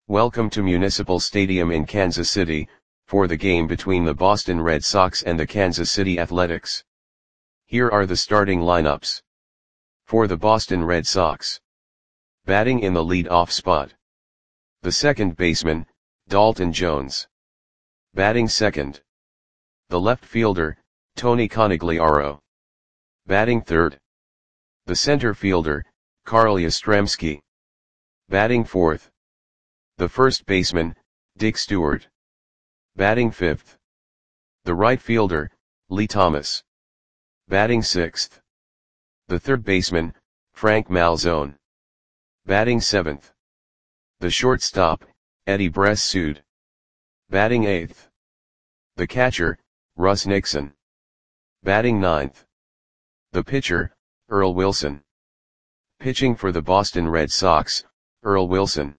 Welcome to Municipal Stadium in Kansas City, for the game between the Boston Red Sox and the Kansas City Athletics. Here are the starting lineups. For the Boston Red Sox. Batting in the lead-off spot. The second baseman, Dalton Jones. Batting second. The left fielder, Tony Conigliaro. Batting third. The center fielder, Carl Yastrzemski. Batting fourth. The first baseman, Dick Stewart. Batting fifth. The right fielder, Lee Thomas. Batting sixth. The third baseman, Frank Malzone. Batting seventh. The shortstop, Eddie Bressud. Batting eighth. The catcher, Russ Nixon. Batting ninth. The pitcher, Earl Wilson. Pitching for the Boston Red Sox, Earl Wilson.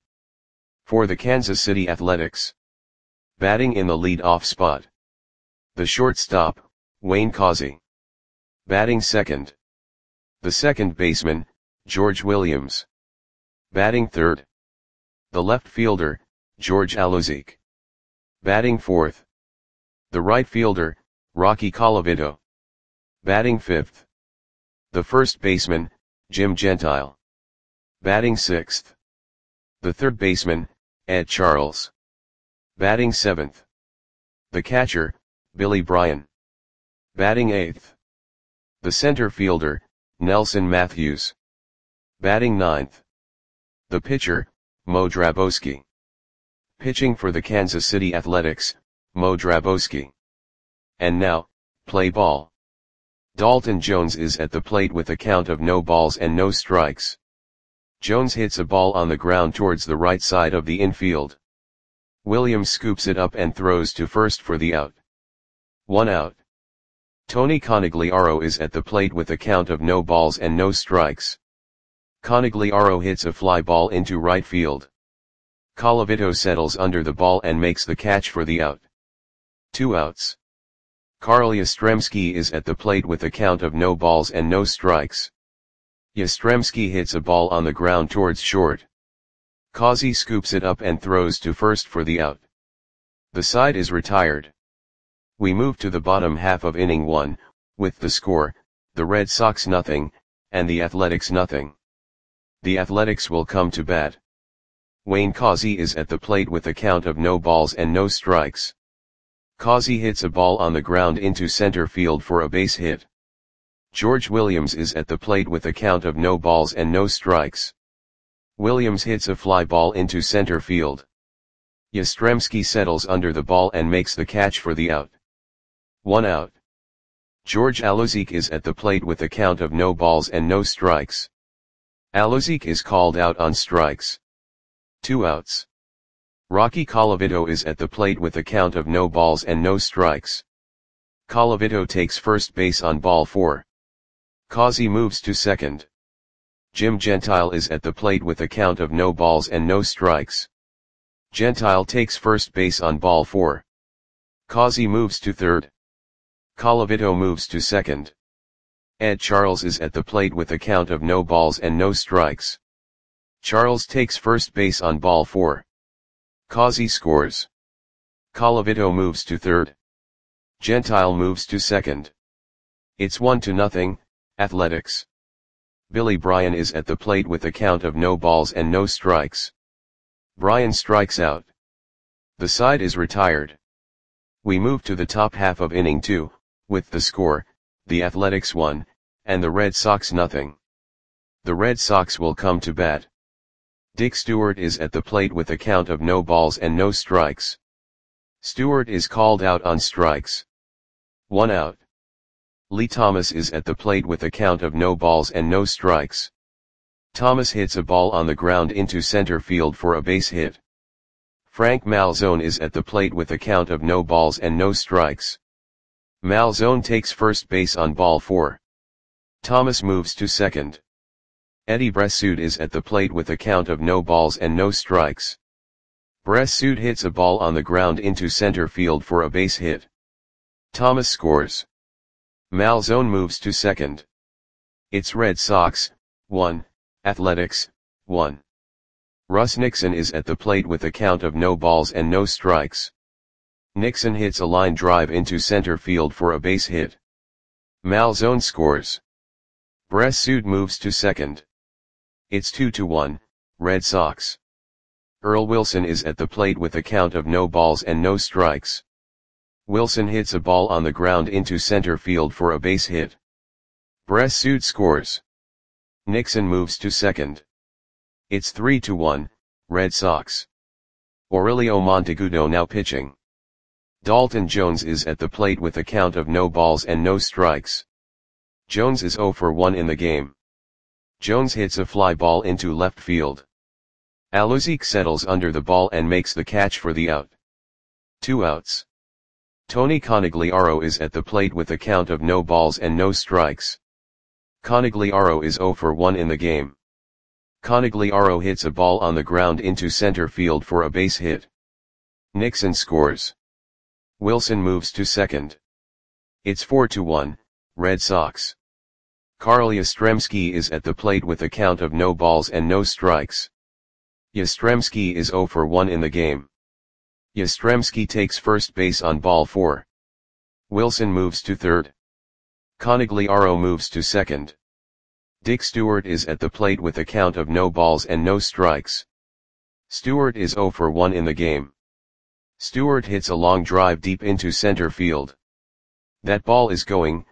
For the Kansas City Athletics. Batting in the lead-off spot. The shortstop, Wayne Causey. Batting second. The second baseman, George Williams. Batting third. The left fielder, George Alozzique. Batting fourth. The right fielder, Rocky Colavito. Batting fifth. The first baseman, Jim Gentile. Batting sixth. The third baseman, Ed Charles. Batting seventh. The catcher, Billy Bryan. Batting eighth. The center fielder, Nelson Matthews. Batting ninth. The pitcher, Mo Drabowski. Pitching for the Kansas City Athletics, Mo Drabowski. And now, play ball. Dalton Jones is at the plate with a count of no balls and no strikes. Jones hits a ball on the ground towards the right side of the infield. Williams scoops it up and throws to first for the out. 1 out. Tony Conigliaro is at the plate with a count of no balls and no strikes. Conigliaro hits a fly ball into right field. Colavito settles under the ball and makes the catch for the out. 2 outs. Carl Yastrzemski is at the plate with a count of no balls and no strikes. Yastrzemski hits a ball on the ground towards short. Causey scoops it up and throws to first for the out. The side is retired. We move to the bottom half of inning 1, with the score, the Red Sox nothing, and the Athletics nothing. The Athletics will come to bat. Wayne Causey is at the plate with a count of no balls and no strikes. Causey hits a ball on the ground into center field for a base hit. George Williams is at the plate with a count of no balls and no strikes. Williams hits a fly ball into center field. Yastrzemski settles under the ball and makes the catch for the out. 1 out. George Alozzique is at the plate with a count of no balls and no strikes. Alozzique is called out on strikes. 2 outs. Rocky Colavito is at the plate with a count of no balls and no strikes. Colavito takes first base on ball 4. Causey moves to second. Jim Gentile is at the plate with a count of no balls and no strikes. Gentile takes first base on ball 4. Causey moves to third. Colavito moves to second. Ed Charles is at the plate with a count of no balls and no strikes. Charles takes first base on ball 4. Causey scores. Colavito moves to third. Gentile moves to second. It's 1-0, Athletics. Billy Bryan is at the plate with a count of no balls and no strikes. Bryan strikes out. The side is retired. We move to the top half of inning 2, with the score, the Athletics 1, and the Red Sox nothing. The Red Sox will come to bat. Dick Stewart is at the plate with a count of no balls and no strikes. Stewart is called out on strikes. 1 out. Lee Thomas is at the plate with a count of no balls and no strikes. Thomas hits a ball on the ground into center field for a base hit. Frank Malzone is at the plate with a count of no balls and no strikes. Malzone takes first base on ball 4. Thomas moves to second. Eddie Bressud is at the plate with a count of no balls and no strikes. Bressud hits a ball on the ground into center field for a base hit. Thomas scores. Malzone moves to second. It's Red Sox, 1, Athletics, 1. Russ Nixon is at the plate with a count of no balls and no strikes. Nixon hits a line drive into center field for a base hit. Malzone scores. Bress Sood moves to second. It's 2-1, Red Sox. Earl Wilson is at the plate with a count of no balls and no strikes. Wilson hits a ball on the ground into center field for a base hit. Bress Sood scores. Nixon moves to second. It's 3-1, Red Sox. Aurelio Monteagudo now pitching. Dalton Jones is at the plate with a count of no balls and no strikes. Jones is 0 for 1 in the game. Jones hits a fly ball into left field. Aluzik settles under the ball and makes the catch for the out. 2 outs. Tony Conigliaro is at the plate with a count of no balls and no strikes. Conigliaro is 0 for 1 in the game. Conigliaro hits a ball on the ground into center field for a base hit. Nixon scores. Wilson moves to second. It's 4-1, Red Sox. Carl Yastrzemski is at the plate with a count of no balls and no strikes. Yastrzemski is 0 for 1 in the game. Yastrzemski takes first base on ball 4. Wilson moves to third. Conigliaro moves to second. Dick Stewart is at the plate with a count of no balls and no strikes. Stewart is 0 for 1 in the game. Stewart hits a long drive deep into center field. That ball is gone.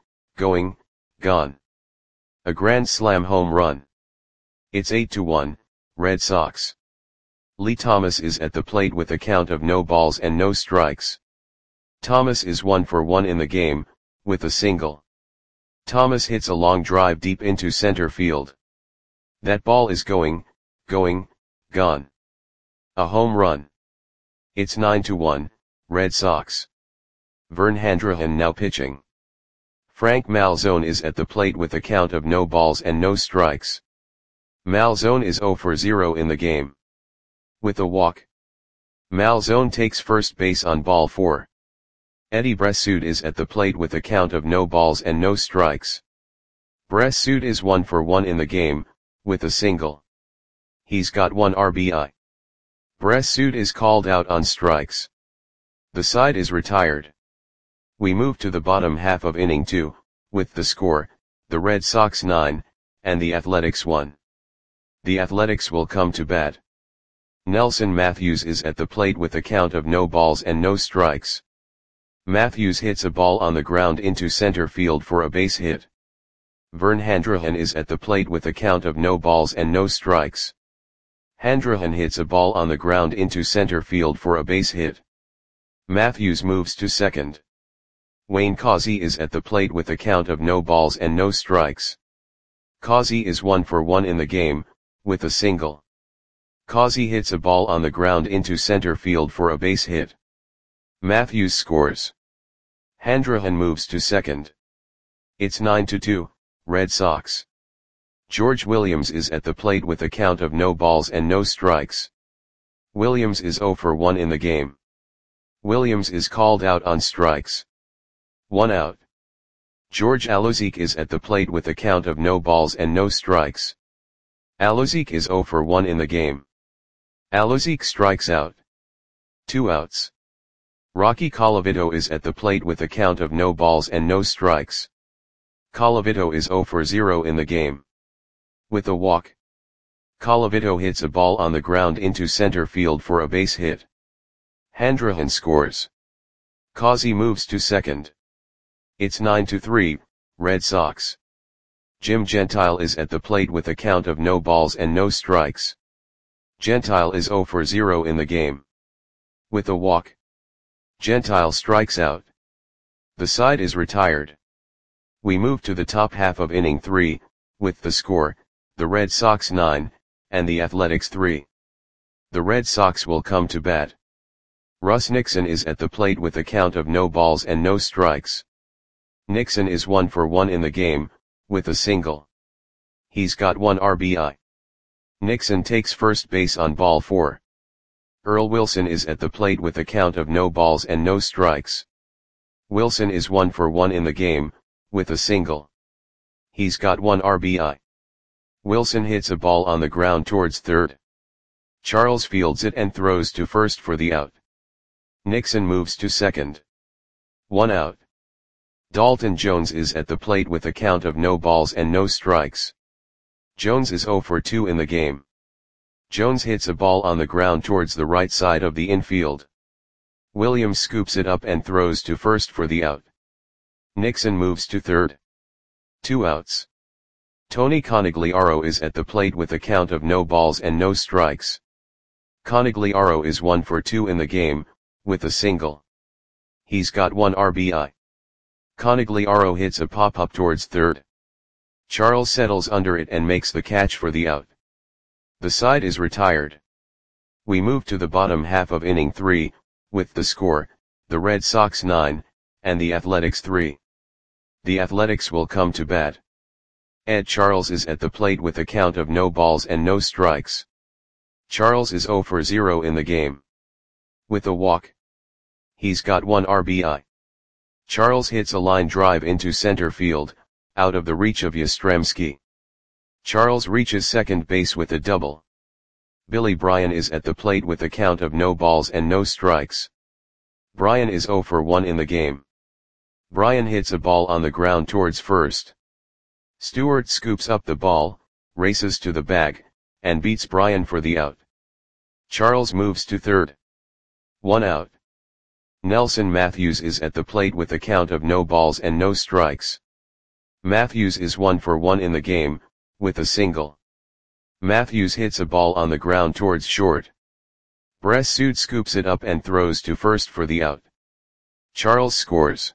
A grand slam home run. It's 8-1, Red Sox. Lee Thomas is at the plate with a count of no balls and no strikes. Thomas is 1 for 1 in the game, with a single. Thomas hits a long drive deep into center field. That ball is gone. A home run. It's 9-1, Red Sox. Vern Handrahan now pitching. Frank Malzone is at the plate with a count of no balls and no strikes. Malzone is 0 for 0 in the game. With a walk. Malzone takes first base on ball 4. Eddie Bress Sood is at the plate with a count of no balls and no strikes. Bress Sood is 1 for 1 in the game, with a single. He's got 1 RBI. Bress Sood is called out on strikes. The side is retired. We move to the bottom half of inning 2, with the score, the Red Sox 9, and the Athletics 1. The Athletics will come to bat. Nelson Matthews is at the plate with a count of no balls and no strikes. Matthews hits a ball on the ground into center field for a base hit. Vern Handrahan is at the plate with a count of no balls and no strikes. Handrahan hits a ball on the ground into center field for a base hit. Matthews moves to second. Wayne Causey is at the plate with a count of no balls and no strikes. Causey is 1 for 1 in the game, with a single. Causey hits a ball on the ground into center field for a base hit. Matthews scores. Handrahan moves to second. It's 9-2, Red Sox. George Williams is at the plate with a count of no balls and no strikes. Williams is 0 for 1 in the game. Williams is called out on strikes. 1 out. George Aluzik is at the plate with a count of no balls and no strikes. Aluzik is 0 for 1 in the game. Aluzik strikes out. 2 outs. Rocky Colavito is at the plate with a count of no balls and no strikes. Colavito is 0 for 0 in the game. With a walk. Colavito hits a ball on the ground into center field for a base hit. Handrahan scores. Causey moves to second. It's 9-3, Red Sox. Jim Gentile is at the plate with a count of no balls and no strikes. Gentile is 0 for 0 in the game. With a walk. Gentile strikes out. The side is retired. We move to the top half of inning 3, with the score, the Red Sox 9, and the Athletics 3. The Red Sox will come to bat. Russ Nixon is at the plate with a count of no balls and no strikes. Nixon is 1 for 1 in the game, with a single. He's got 1 RBI. Nixon takes first base on ball 4. Earl Wilson is at the plate with a count of no balls and no strikes. Wilson is 1 for 1 in the game, with a single. He's got 1 RBI. Wilson hits a ball on the ground towards third. Charles fields it and throws to first for the out. Nixon moves to second. 1 out. Dalton Jones is at the plate with a count of no balls and no strikes. Jones is 0 for 2 in the game. Jones hits a ball on the ground towards the right side of the infield. Williams scoops it up and throws to first for the out. Nixon moves to third. 2 outs. Tony Conigliaro is at the plate with a count of no balls and no strikes. Conigliaro is 1 for 2 in the game, with a single. He's got 1 RBI. Conigliaro hits a pop-up towards third. Charles settles under it and makes the catch for the out. The side is retired. We move to the bottom half of inning 3, with the score, the Red Sox 9, and the Athletics 3. The Athletics will come to bat. Ed Charles is at the plate with a count of no balls and no strikes. Charles is 0 for 0 in the game. With a walk. He's got 1 RBI. Charles hits a line drive into center field, out of the reach of Yastrzemski. Charles reaches second base with a double. Billy Bryan is at the plate with a count of no balls and no strikes. Bryan is 0 for 1 in the game. Bryan hits a ball on the ground towards first. Stewart scoops up the ball, races to the bag, and beats Bryan for the out. Charles moves to third. 1 out. Nelson Matthews is at the plate with a count of no balls and no strikes. Matthews is 1 for 1 in the game, with a single. Matthews hits a ball on the ground towards short. Bressud scoops it up and throws to first for the out. Charles scores.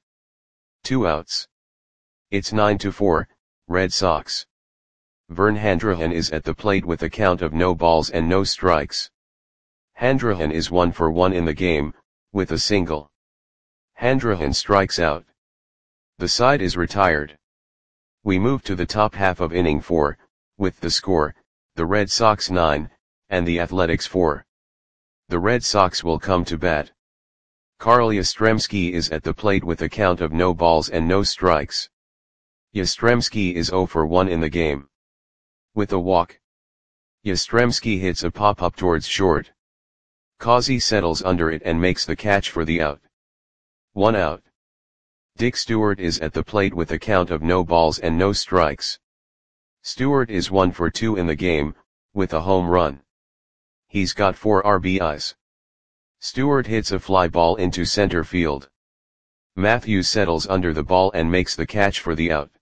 2 outs. It's 9-4, Red Sox. Vern Handrahan is at the plate with a count of no balls and no strikes. Handrahan is 1 for 1 in the game, with a single. Handrahan strikes out. The side is retired. We move to the top half of inning 4, with the score, the Red Sox 9, and the Athletics 4. The Red Sox will come to bat. Carl Yastrzemski is at the plate with a count of no balls and no strikes. Yastrzemski is 0 for 1 in the game. With a walk. Yastrzemski hits a pop-up towards short. Causey settles under it and makes the catch for the out. 1 out. Dick Stewart is at the plate with a count of no balls and no strikes. Stewart is 1 for 2 in the game, with a home run. He's got 4 RBIs. Stewart hits a fly ball into center field. Matthews settles under the ball and makes the catch for the out.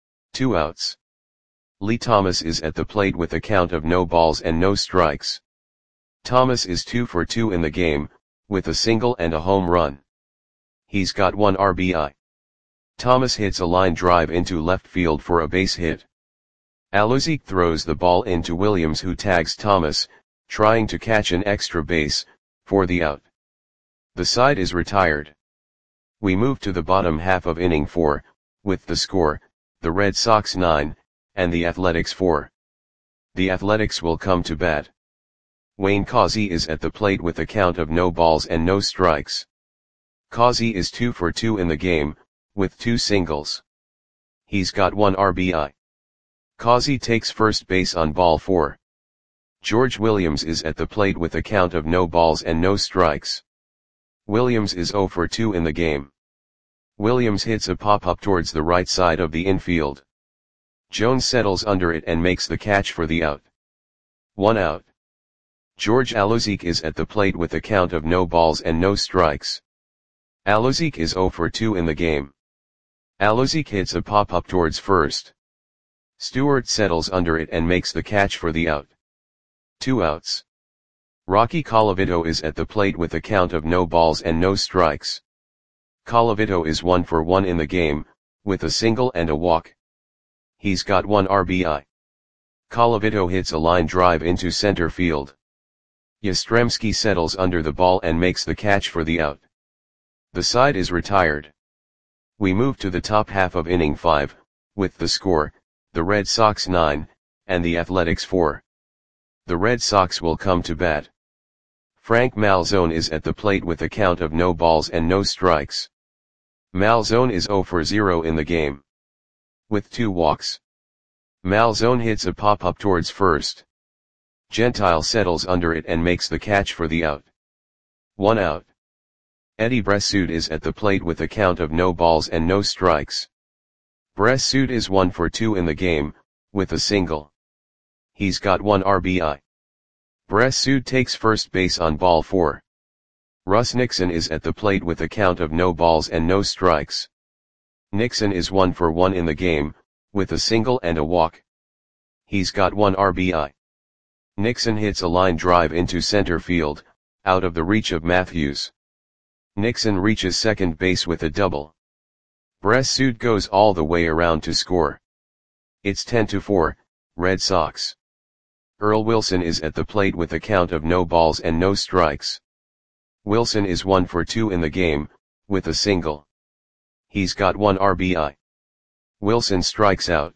2 outs. Lee Thomas is at the plate with a count of no balls and no strikes. Thomas is 2 for 2 in the game, with a single and a home run. He's got 1 RBI. Thomas hits a line drive into left field for a base hit. Aluzik throws the ball into Williams, who tags Thomas, trying to catch an extra base, for the out. The side is retired. We move to the bottom half of inning 4, with the score, the Red Sox 9, and the Athletics 4. The Athletics will come to bat. Wayne Causey is at the plate with a count of no balls and no strikes. Causey is 2 for 2 in the game, with 2 singles. He's got 1 RBI. Causey takes first base on ball 4. George Williams is at the plate with a count of no balls and no strikes. Williams is 0 for 2 in the game. Williams hits a pop-up towards the right side of the infield. Jones settles under it and makes the catch for the out. 1 out. George Aluzik is at the plate with a count of no balls and no strikes. Aluzik is 0 for 2 in the game. Aluzik hits a pop-up towards first. Stewart settles under it and makes the catch for the out. 2 outs. Rocky Colavito is at the plate with a count of no balls and no strikes. Colavito is 1 for 1 in the game, with a single and a walk. He's got 1 RBI. Colavito hits a line drive into center field. Yastrzemski settles under the ball and makes the catch for the out. The side is retired. We move to the top half of inning 5, with the score, the Red Sox 9, and the Athletics 4. The Red Sox will come to bat. Frank Malzone is at the plate with a count of no balls and no strikes. Malzone is 0 for 0 in the game. With 2 walks. Malzone hits a pop-up towards first. Gentile settles under it and makes the catch for the out. 1 out. Eddie Bressoud is at the plate with a count of no balls and no strikes. Bressoud is 1 for 2 in the game, with a single. He's got 1 RBI. Bressoud takes first base on ball 4. Russ Nixon is at the plate with a count of no balls and no strikes. Nixon is 1 for 1 in the game, with a single and a walk. He's got 1 RBI. Nixon hits a line drive into center field, out of the reach of Matthews. Nixon reaches second base with a double. Bressoud goes all the way around to score. It's 10-4, Red Sox. Earl Wilson is at the plate with a count of no balls and no strikes. Wilson is 1 for 2 in the game, with a single. He's got 1 RBI. Wilson strikes out.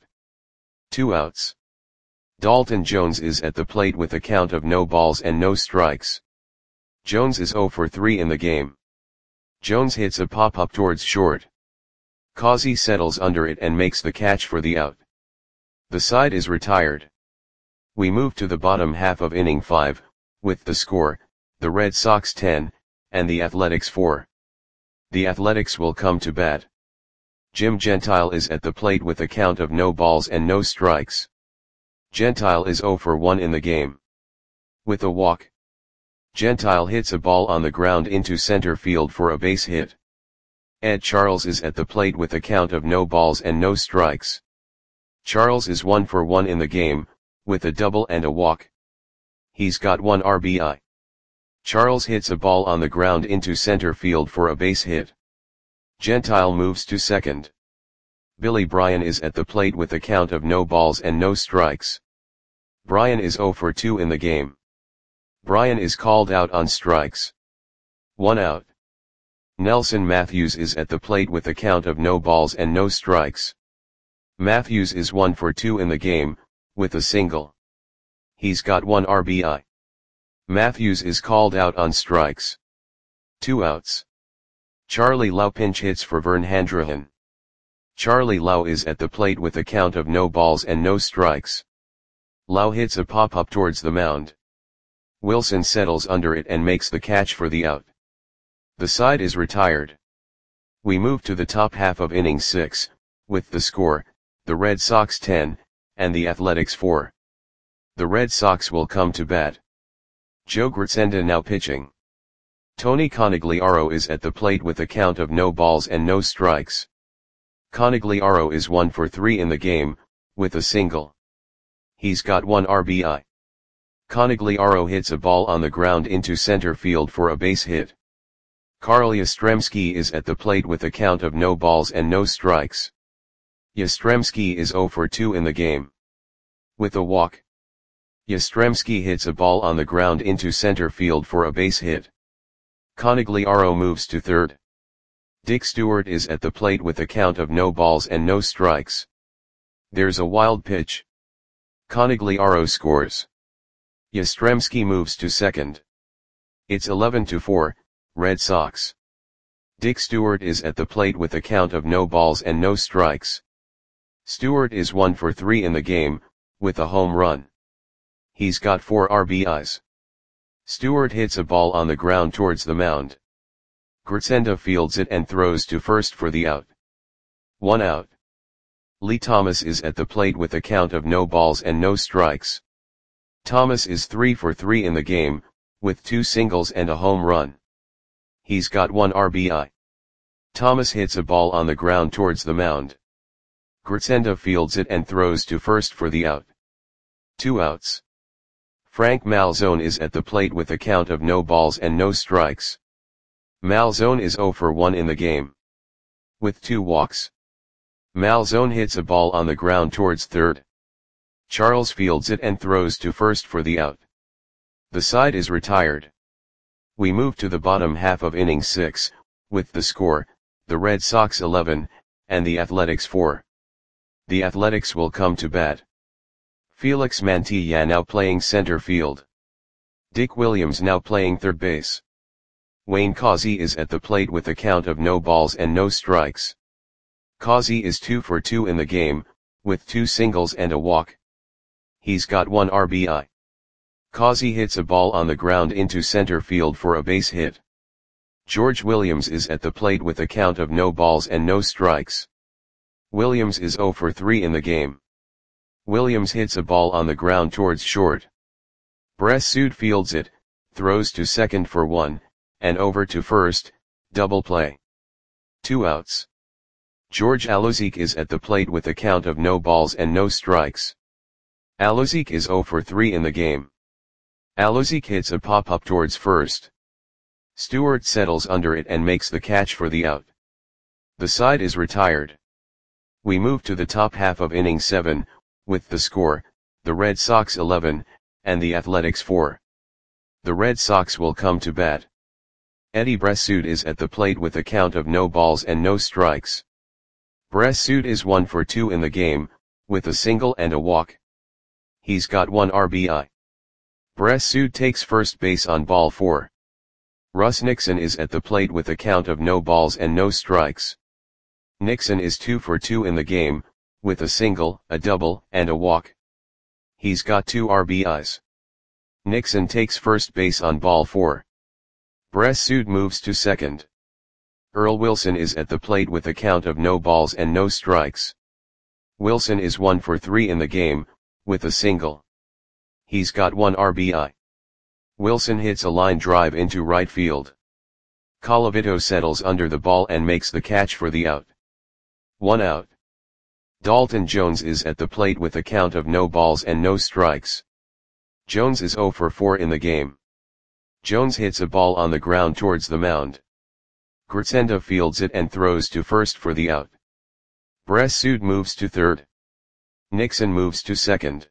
2 outs. Dalton Jones is at the plate with a count of no balls and no strikes. Jones is 0 for 3 in the game. Jones hits a pop-up towards short. Causey settles under it and makes the catch for the out. The side is retired. We move to the bottom half of inning 5, with the score, the Red Sox 10, and the Athletics 4. The Athletics will come to bat. Jim Gentile is at the plate with a count of no balls and no strikes. Gentile is 0 for 1 in the game. With a walk. Gentile hits a ball on the ground into center field for a base hit. Ed Charles is at the plate with a count of no balls and no strikes. Charles is 1 for 1 in the game, with a double and a walk. He's got 1 RBI. Charles hits a ball on the ground into center field for a base hit. Gentile moves to second. Billy Bryan is at the plate with a count of no balls and no strikes. Bryan is 0 for 2 in the game. Bryan is called out on strikes. 1 out. Nelson Matthews is at the plate with a count of no balls and no strikes. Matthews is 1 for 2 in the game, with a single. He's got 1 RBI. Matthews is called out on strikes. 2 outs. Charlie Lau pinch hits for Vern Handrahan. Charlie Lau is at the plate with a count of no balls and no strikes. Lau hits a pop-up towards the mound. Wilson settles under it and makes the catch for the out. The side is retired. We move to the top half of inning 6, with the score, the Red Sox 10, and the Athletics 4. The Red Sox will come to bat. Joe Gritsenda now pitching. Tony Conigliaro is at the plate with a count of no balls and no strikes. Conigliaro is 1 for 3 in the game, with a single. He's got 1 RBI. Conigliaro hits a ball on the ground into center field for a base hit. Carl Yastrzemski is at the plate with a count of no balls and no strikes. Yastrzemski is 0 for 2 in the game. With a walk. Yastrzemski hits a ball on the ground into center field for a base hit. Conigliaro moves to third. Dick Stewart is at the plate with a count of no balls and no strikes. There's a wild pitch. Conigliaro scores. Yastrzemski moves to second. It's 11-4, Red Sox. Dick Stewart is at the plate with a count of no balls and no strikes. Stewart is 1 for 3 in the game, with a home run. He's got 4 RBIs. Stewart hits a ball on the ground towards the mound. Gritsenda fields it and throws to first for the out. 1 out. Lee Thomas is at the plate with a count of no balls and no strikes. Thomas is 3 for 3 in the game, with 2 singles and a home run. He's got 1 RBI. Thomas hits a ball on the ground towards the mound. Gritsenda fields it and throws to first for the out. 2 outs. Frank Malzone is at the plate with a count of no balls and no strikes. Malzone is 0 for 1 in the game. With 2 walks. Malzone hits a ball on the ground towards third. Charles fields it and throws to first for the out. The side is retired. We move to the bottom half of inning 6, with the score, the Red Sox 11, and the Athletics 4. The Athletics will come to bat. Felix Mantilla now playing center field. Dick Williams now playing third base. Wayne Causey is at the plate with a count of no balls and no strikes. Causey is 2 for 2 in the game, with 2 singles and a walk. He's got 1 RBI. Causey hits a ball on the ground into center field for a base hit. George Williams is at the plate with a count of no balls and no strikes. Williams is 0 for 3 in the game. Williams hits a ball on the ground towards short. Bressud fields it, throws to second for 1, and over to first, double play. 2 outs. George Alozique is at the plate with a count of no balls and no strikes. Alozique is 0 for 3 in the game. Alozique hits a pop-up towards first. Stewart settles under it and makes the catch for the out. The side is retired. We move to the top half of inning 7, with the score, the Red Sox 11, and the Athletics 4. The Red Sox will come to bat. Eddie Bressud is at the plate with a count of no balls and no strikes. Bressud is 1 for 2 in the game, with a single and a walk. He's got 1 RBI. Bressud takes first base on ball 4. Russ Nixon is at the plate with a count of no balls and no strikes. Nixon is 2 for 2 in the game, with a single, a double, and a walk. He's got 2 RBIs. Nixon takes first base on ball 4. Bressud moves to second. Earl Wilson is at the plate with a count of no balls and no strikes. Wilson is 1 for 3 in the game, with a single. He's got 1 RBI. Wilson hits a line drive into right field. Colavito settles under the ball and makes the catch for the out. 1 out. Dalton Jones is at the plate with a count of no balls and no strikes. Jones is 0 for 4 in the game. Jones hits a ball on the ground towards the mound. Gritsenda fields it and throws to first for the out. Bressud moves to third. Nixon moves to second.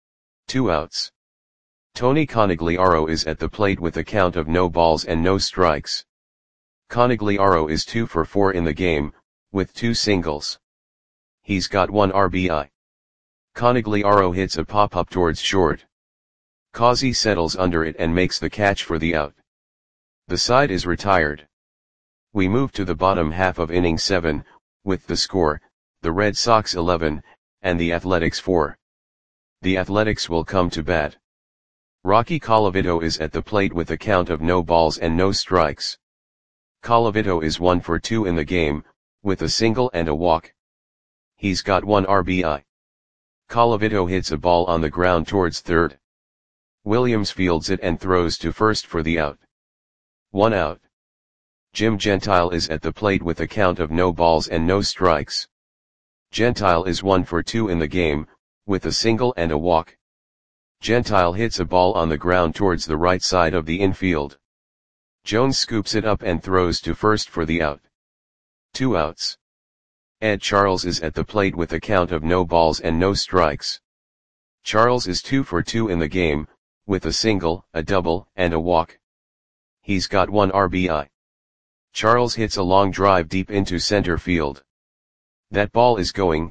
2 outs. Tony Conigliaro is at the plate with a count of no balls and no strikes. Conigliaro is 2 for 4 in the game, with 2 singles. He's got 1 RBI. Conigliaro hits a pop-up towards short. Causey settles under it and makes the catch for the out. The side is retired. We move to the bottom half of inning 7, with the score, the Red Sox 11, and the Athletics 4. The Athletics will come to bat. Rocky Colavito is at the plate with a count of no balls and no strikes. Colavito is 1 for 2 in the game, with a single and a walk. He's got 1 RBI. Colavito hits a ball on the ground towards third. Williams fields it and throws to first for the out. 1 out. Jim Gentile is at the plate with a count of no balls and no strikes. Gentile is 1 for 2 in the game, with a single and a walk. Gentile hits a ball on the ground towards the right side of the infield. Jones scoops it up and throws to first for the out. 2 outs. Ed Charles is at the plate with a count of no balls and no strikes. Charles is 2 for 2 in the game, with a single, a double, and a walk. He's got 1 RBI. Charles hits a long drive deep into center field. That ball is going,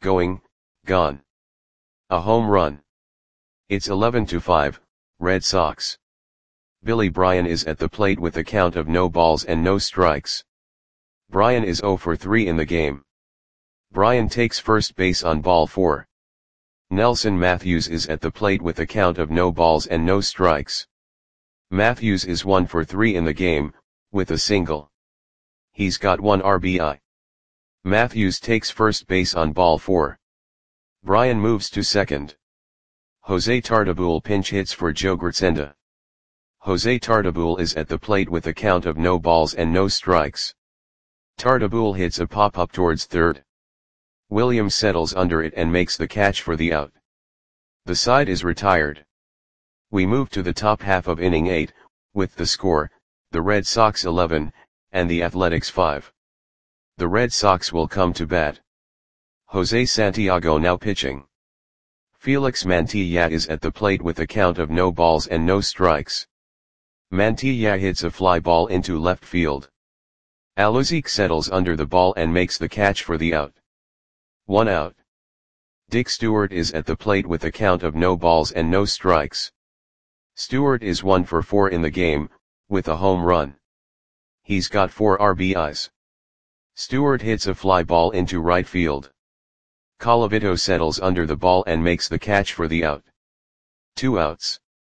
gone. A home run. It's 11-5, Red Sox. Billy Bryan is at the plate with a count of no balls and no strikes. Bryan is 0 for 3 in the game. Bryan takes first base on ball 4. Nelson Matthews is at the plate with a count of no balls and no strikes. Matthews is 1 for 3 in the game, with a single. He's got 1 RBI. Matthews takes first base on ball 4. Bryan moves to second. Jose Tartabull pinch hits for Joe Gritsenda. Jose Tartabull is at the plate with a count of no balls and no strikes. Tartabull hits a pop-up towards third. Williams settles under it and makes the catch for the out. The side is retired. We move to the top half of inning 8, with the score, the Red Sox 11, and the Athletics 5. The Red Sox will come to bat. Jose Santiago now pitching. Felix Mantilla is at the plate with a count of no balls and no strikes. Mantilla hits a fly ball into left field. Alozique settles under the ball and makes the catch for the out. 1 out. Dick Stewart is at the plate with a count of no balls and no strikes. Stewart is 1 for 4 in the game, with a home run. He's got 4 RBIs. Stewart hits a fly ball into right field. Colavito settles under the ball and makes the catch for the out. 2 outs.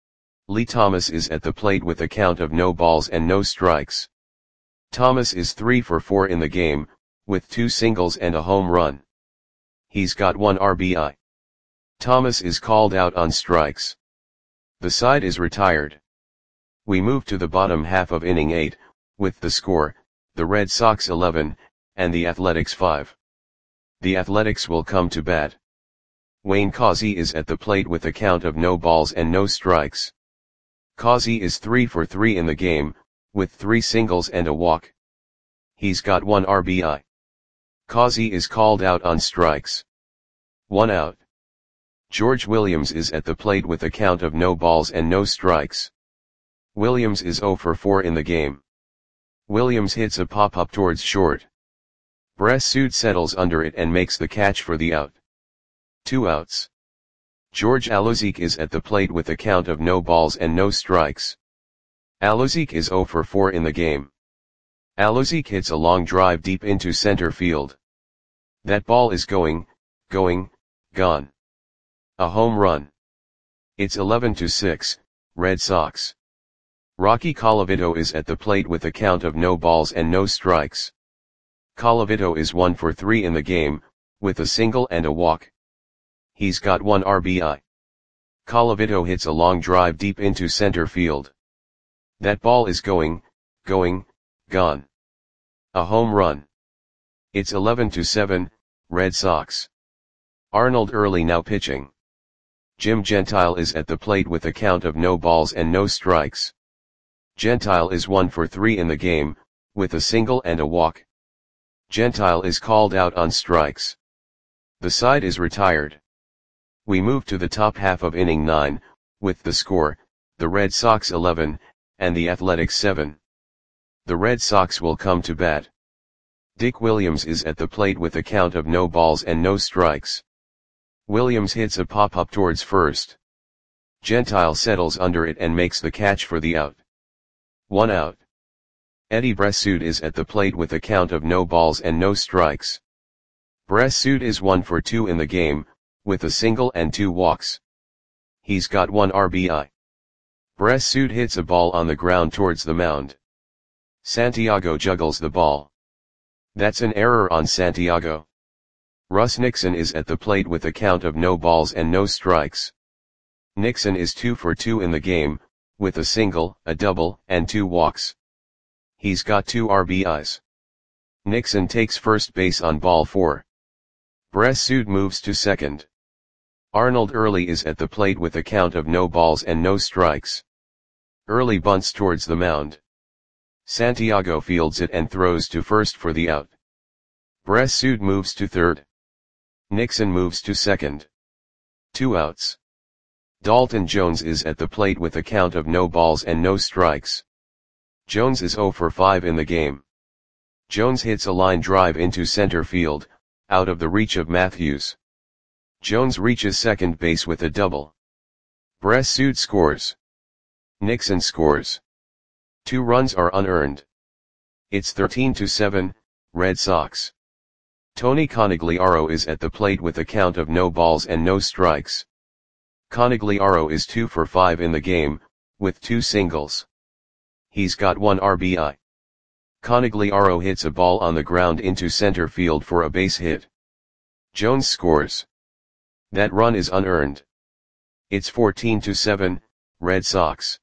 Lee Thomas is at the plate with a count of no balls and no strikes. Thomas is 3 for 4 in the game, with 2 singles and a home run. He's got 1 RBI. Thomas is called out on strikes. The side is retired. We move to the bottom half of inning 8, with the score, the Red Sox 11, and the Athletics 5. The Athletics will come to bat. Wayne Causey is at the plate with a count of no balls and no strikes. Causey is 3 for 3 in the game, with 3 singles and a walk. He's got 1 RBI. Causey is called out on strikes. 1 out. George Williams is at the plate with a count of no balls and no strikes. Williams is 0 for 4 in the game. Williams hits a pop-up towards short. Bressud settles under it and makes the catch for the out. 2 outs. George Alozique is at the plate with a count of no balls and no strikes. Alozique is 0 for 4 in the game. Alozique hits a long drive deep into center field. That ball is gone. A home run. It's 11-6, Red Sox. Rocky Colavito is at the plate with a count of no balls and no strikes. Colavito is 1 for 3 in the game, with a single and a walk. He's got 1 RBI. Colavito hits a long drive deep into center field. That ball is gone. A home run. It's 11-7, Red Sox. Arnold Early now pitching. Jim Gentile is at the plate with a count of no balls and no strikes. Gentile is 1 for 3 in the game, with a single and a walk. Gentile is called out on strikes. The side is retired. We move to the top half of inning 9, with the score, the Red Sox 11, and the Athletics 7. The Red Sox will come to bat. Dick Williams is at the plate with a count of no balls and no strikes. Williams hits a pop-up towards first. Gentile settles under it and makes the catch for the out. 1 out. Eddie Bressud is at the plate with a count of no balls and no strikes. Bressud is 1 for 2 in the game, with a single and 2 walks. He's got 1 RBI. Bressud hits a ball on the ground towards the mound. Santiago juggles the ball. That's an error on Santiago. Russ Nixon is at the plate with a count of no balls and no strikes. Nixon is 2 for 2 in the game, with a single, a double, and 2 walks. He's got 2 RBIs. Nixon takes first base on ball 4. Bressud moves to second. Arnold Early is at the plate with a count of no balls and no strikes. Early bunts towards the mound. Santiago fields it and throws to first for the out. Bressud moves to third. Nixon moves to second. 2 outs. Dalton Jones is at the plate with a count of no balls and no strikes. Jones is 0 for 5 in the game. Jones hits a line drive into center field, out of the reach of Matthews. Jones reaches second base with a double. Bressud scores. Nixon scores. 2 runs are unearned. It's 13-7, Red Sox. Tony Conigliaro is at the plate with a count of no balls and no strikes. Conigliaro is 2 for 5 in the game, with 2 singles. He's got 1 RBI. Conigliaro hits a ball on the ground into center field for a base hit. Jones scores. That run is unearned. It's 14-7, Red Sox.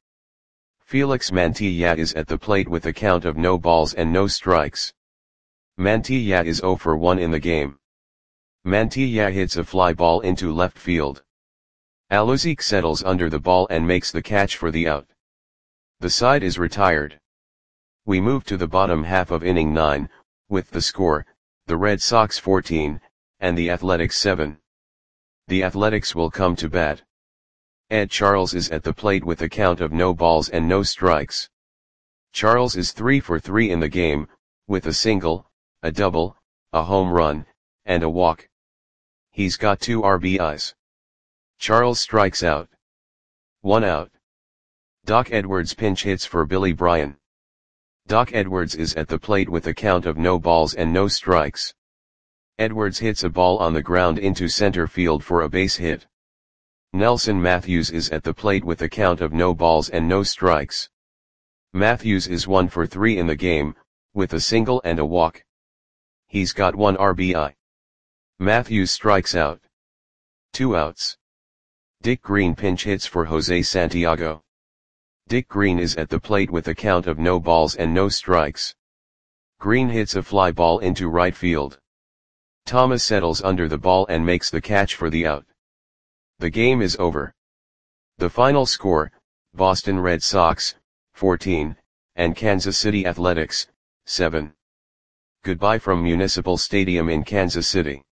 Felix Mantilla is at the plate with a count of no balls and no strikes. Mantilla is 0 for 1 in the game. Mantilla hits a fly ball into left field. Alozique settles under the ball and makes the catch for the out. The side is retired. We move to the bottom half of inning 9, with the score, the Red Sox 14, and the Athletics 7. The Athletics will come to bat. Ed Charles is at the plate with a count of no balls and no strikes. Charles is 3 for 3 in the game, with a single, a double, a home run, and a walk. He's got 2 RBIs. Charles strikes out. 1 out. Doc Edwards pinch hits for Billy Bryan. Doc Edwards is at the plate with a count of no balls and no strikes. Edwards hits a ball on the ground into center field for a base hit. Nelson Matthews is at the plate with a count of no balls and no strikes. Matthews is 1 for 3 in the game, with a single and a walk. He's got 1 RBI. Matthews strikes out. 2 outs. Dick Green pinch hits for Jose Santiago. Dick Green is at the plate with a count of no balls and no strikes. Green hits a fly ball into right field. Thomas settles under the ball and makes the catch for the out. The game is over. The final score, Boston Red Sox, 14, and Kansas City Athletics, 7. Goodbye from Municipal Stadium in Kansas City.